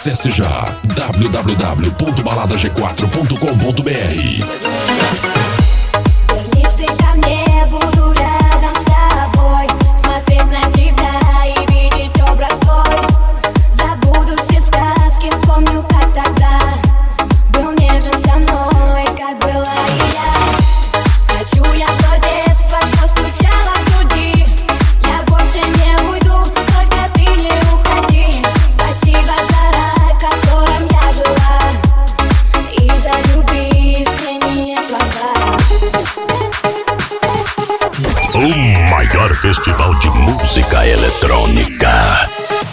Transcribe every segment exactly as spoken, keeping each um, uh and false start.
Acesse já w w w ponto balada g quatro ponto com ponto b r. O maior festival de música eletrônica.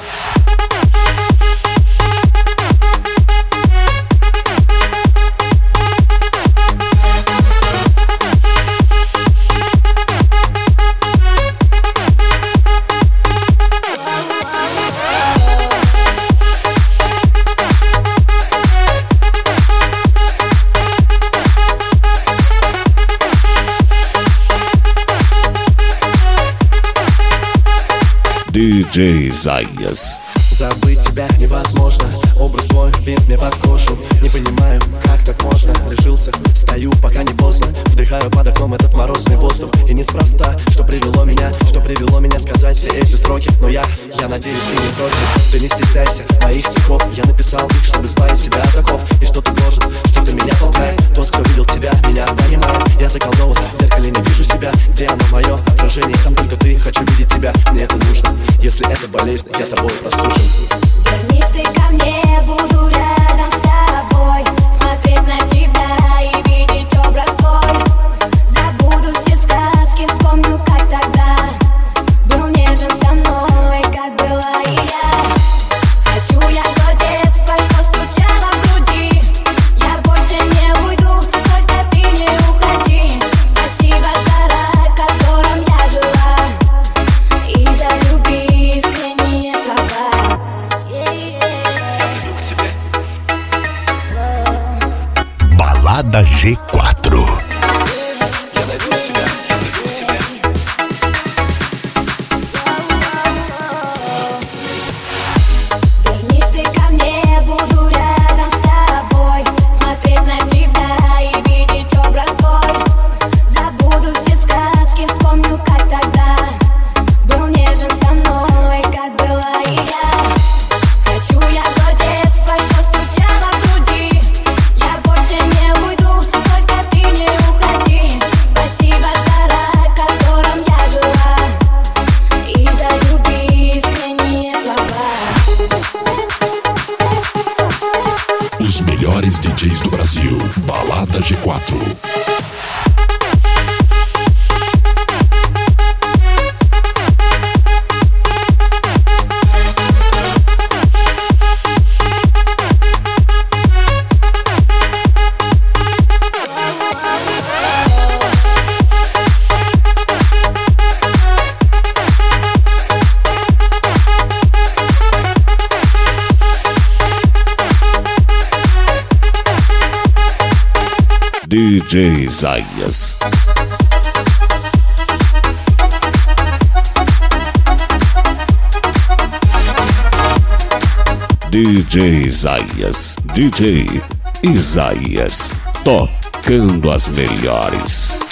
ди джей Isaías. Забыть тебя невозможно, образ твой бит мне под кожу. Не понимаю, как так можно, решился, стою, пока не поздно. Вдыхаю под окном этот морозный воздух. И неспроста, что привело меня, что привело меня сказать все эти строки. Но я, я надеюсь, ты не против. Ты не стесняйся моих стихов. Я написал их, чтобы избавить себя от оков. И что ты должен, что ты меня толкает. Тот, кто видел тебя, меня понимает. Я заколдован, в зеркале не вижу себя. Где оно мое отражение, там только ты. Хочу видеть тебя, мне это нужно. Если это болезнь, я тобой прослушан. Вернись ты ко мне, буду рядом с тобой, смотреть на тебя и видеть образ твой. Забуду все сказки, вспомню, как тогда был нежен со мной, как была и я. Хочу я то детство, что стучало в груди. Я больше не уйду, только ты не уходи. Спасибо за рай, в котором я жила, и за любви искренние слова. Balada G quatro. Я найду тебя, я найду тебя. Вернись ты ко мне, буду рядом с тобой, смотреть на тебя и видеть образ твой. Забуду все сказки, вспомню, как тогда был нежен со мной, как была и я. Хочу я то детство, что стучало в груди. Я больше не уйду, только ты не уходи. Спасибо за рай, в котором я жила, и за любви искренние слова. Os melhores D Js do Brasil. Balada G quatro. ди джей Isaías. ди джей Isaías. D J Isaías. Tocando as melhores.